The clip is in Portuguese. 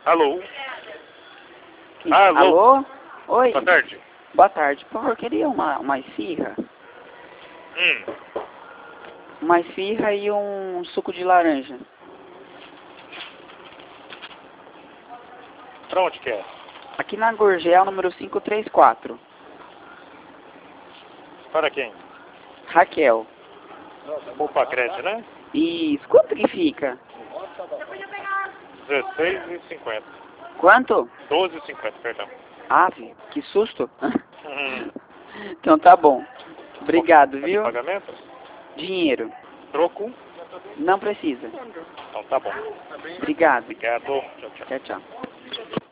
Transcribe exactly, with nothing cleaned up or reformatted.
Alô? Alô? Alô? Oi. Boa tarde. Boa tarde. Por favor, queria uma, uma esfirra? Hum. Uma esfirra e um suco de laranja. Pra onde que é? Aqui na Gurgel, número quinhentos e trinta e quatro. Para quem? Raquel. Poupa Crédito, né? Isso. Quanto que fica? dezesseis e cinquenta. Quanto? doze e cinquenta, perdão. Ave, que susto. Hum. Então tá bom. Obrigado, Tá de viu? pagamento? Dinheiro. Troco? Não precisa. Então tá bom. Obrigado. Obrigado. Tchau, tchau. Tchau, tchau.